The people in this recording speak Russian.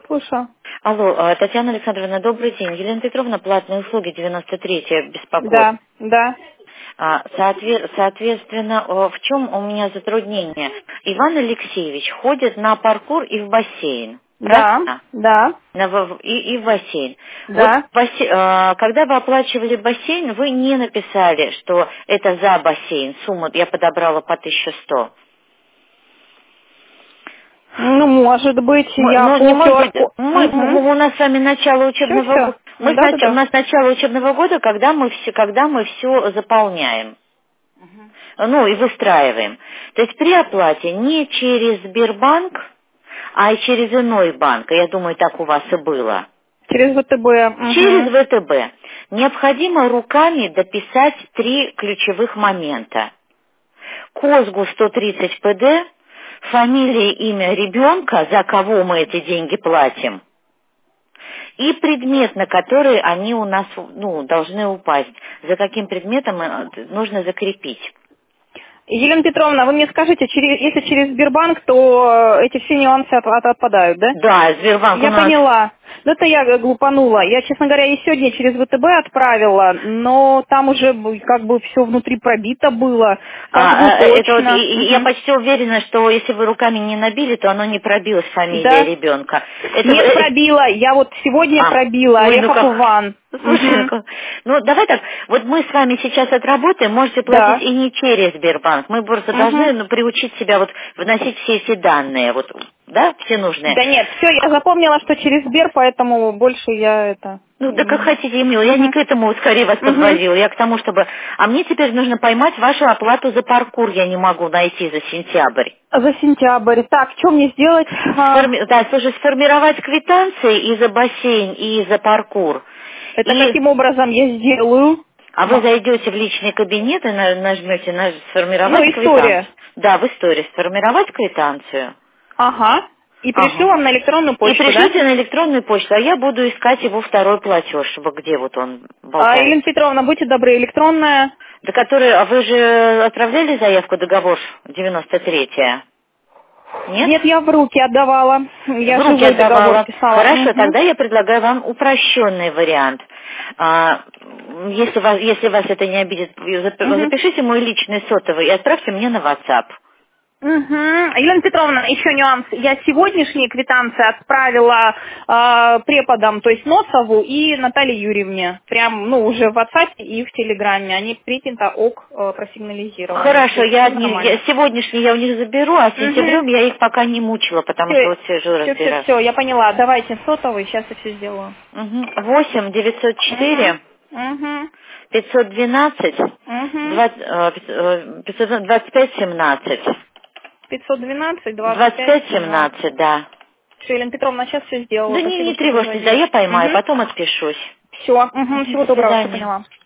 Слушаю. Алло, Татьяна Александровна, добрый день. Елена Петровна, платные услуги 93-я беспокоит. Да. Соответственно, в чем у меня затруднение? Иван Алексеевич ходит на паркур и в бассейн. Правильно? Да. И в бассейн. Да. Вот когда вы оплачивали бассейн, вы не написали, что это за бассейн. Сумму я подобрала по 1100. Ну, может быть, У нас с вами начало учебного года. У нас начало учебного года, когда мы все заполняем. Ну и выстраиваем. То есть при оплате не через Сбербанк, а и через иной банк. Я думаю, так у вас и было. Через ВТБ. Через ВТБ. Необходимо руками дописать 3 ключевых момента. КОСГУ 130 ПД, фамилия, имя ребенка, за кого мы эти деньги платим, и предмет, на который они у нас должны упасть. За каким предметом нужно закрепить. Елена Петровна, вы мне скажите, если через Сбербанк, то эти все нюансы отпадают, да? Да, Сбербанк Я поняла. Ну, это я глупанула. Я, честно говоря, и сегодня через ВТБ отправила, но там уже как бы все внутри пробито было. Я почти уверена, что если вы руками не набили, то оно не пробилось, фамилия ребенка. Нет, пробила. Я вот сегодня пробила. Орехов Иван. Слушай, давай так, вот мы с вами сейчас отработаем, можете платить и не через Сбербанк. Мы просто должны приучить себя вносить все эти данные, все нужные. Да нет, все, я запомнила, что через Сбер, поэтому больше я это... да как хотите, Емила, я не к этому скорее вас подвозила, я к тому, чтобы... А мне теперь нужно поймать вашу оплату за паркур, я не могу найти за сентябрь. За сентябрь. Так, что мне сделать? Сформировать квитанции и за бассейн, и за паркур. Это каким образом я сделаю? А вы зайдете в личный кабинет и нажмете на «Сформировать квитанцию». История. Да, в истории «Сформировать квитанцию». Ага. И пришлю вам на электронную почту, И пришлите на электронную почту, а я буду искать его второй платеж, чтобы где он болтается. Елена Петровна, будьте добры, электронная. А вы же отправляли заявку, договор 93-я? Нет, я в руки отдавала. Я в руки отдавала. Договор писала. Хорошо, тогда я предлагаю вам упрощенный вариант. Если вас это не обидит, запишите мой личный сотовый и отправьте мне на WhatsApp. Елена Петровна, еще нюанс. Я сегодняшние квитанции отправила преподам, то есть Носову и Наталье Юрьевне. Прям, уже в WhatsApp и в Телеграме. Они принято просигнализированы. Хорошо, сегодняшние я у них заберу, а с сентябрем я их пока не мучила, потому что сижу разбираюсь. Все, я поняла. Давайте сотовый, сейчас я все сделаю. 8 904 512 25 17. 512, 25 17, да. Все, Елена Петровна, сейчас все сделала. Да не тревожьтесь, я поймаю, потом отпишусь. Все, всего доброго, все поняла.